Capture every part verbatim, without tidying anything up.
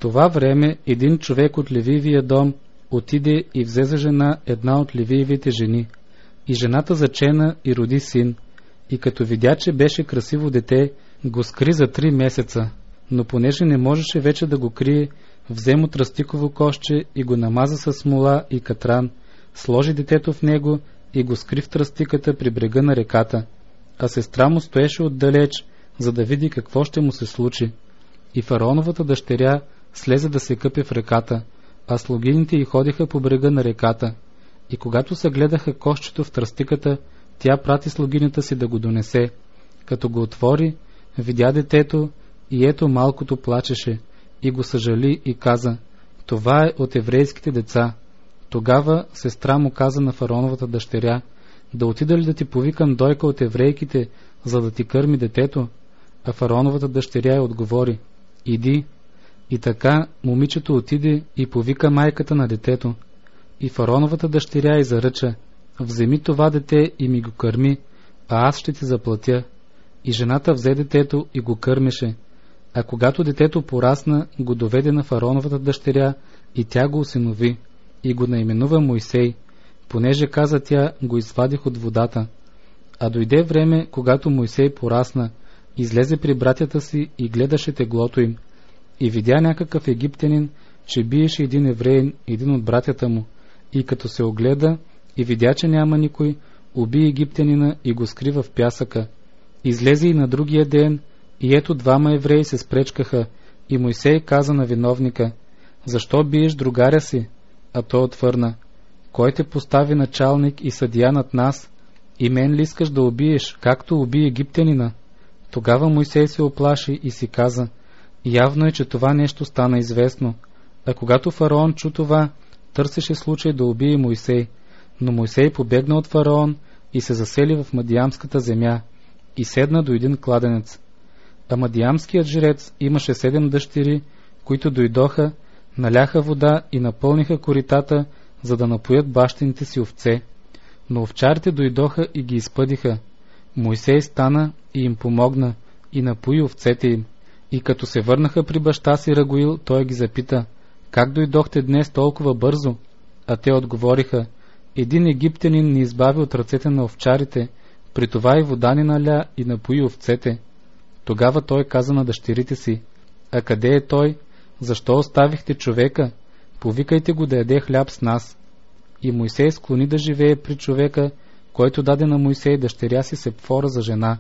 това време един човек от Левиевия дом отиде и взе за жена една от Левиевите жени. И жената зачена и роди син. И като видя, че беше красиво дете, го скри за три месеца. Но понеже не можеше вече да го крие, взе му тръстиково кошче и го намаза с смола и катран, сложи детето в него и го скри в тръстиката при брега на реката. А сестра му стоеше отдалеч, за да види какво ще му се случи. И фараоновата дъщеря слезе да се къпе в реката, а слугините й ходиха по брега на реката. И когато съгледаха кошчето в тръстиката, тя прати слугинята си да го донесе. Като го отвори, видя детето и ето малкото плачеше, и го съжали и каза: това е от еврейските деца. Тогава сестра му каза на фараоновата дъщеря: да отида ли да ти повикам дойка от еврейките, за да ти кърми детето? А фараоновата дъщеря й отговори: иди. И така момичето отиде и повика майката на детето. И фараоновата дъщеря й заръча: вземи това дете и ми го кърми, а аз ще ти заплатя. И жената взе детето и го кърмеше. А когато детето порасна, го доведе на фараоновата дъщеря и тя го осинови и го наименува Мойсей, понеже, каза тя, го извадих от водата. А дойде време, когато Мойсей порасна, излезе при братята си и гледаше теглото им. И видя някакъв египтянин, че биеше един евреин, един от братята му, и като се огледа и видя, че няма никой, уби египтянина и го скри в пясъка. Излезе и на другия ден, и ето двама евреи се спречкаха, и Мойсей каза на виновника: защо биеш другаря си? А той отвърна: кой те постави началник и съдия над нас? И мен ли искаш да убиеш, както уби египтянина? Тогава Мойсей се оплаши и си каза: явно е, че това нещо стана известно. А когато фараон чу това, търсеше случай да убие Мойсей. Но Мойсей побегна от фараон и се засели в Мадиамската земя и седна до един кладенец. А Мадиамският жрец имаше седем дъщери, които дойдоха, наляха вода и напълниха коритата, за да напоят бащините си овце. Но овчарите дойдоха и ги изпъдиха. Мойсей стана и им помогна и напои овцете им. И като се върнаха при баща си Рагуил, той ги запита: как дойдохте днес толкова бързо? А те отговориха: един египтянин ни избави от ръцете на овчарите, при това и вода ни наля и напои овцете. Тогава той каза на дъщерите си: а къде е той? Защо оставихте човека? Повикайте го да яде хляб с нас. И Мойсей склони да живее при човека, който даде на Мойсей дъщеря си Сепфора за жена.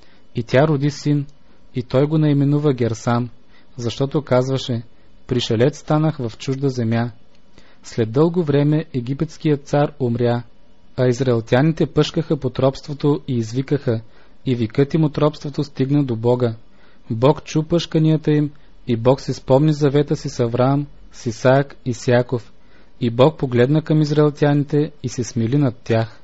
И тя роди син, и той го наименува Герсам, защото казваше: пришелец станах в чужда земя. След дълго време египетският цар умря, а израелтяните пъшкаха под робството и извикаха, и викът им от робството стигна до Бога. Бог чу пъшканията им, и Бог се спомни завета си с Авраам, с Исаак и с Яков. И Бог погледна към израелтяните и се смили над тях.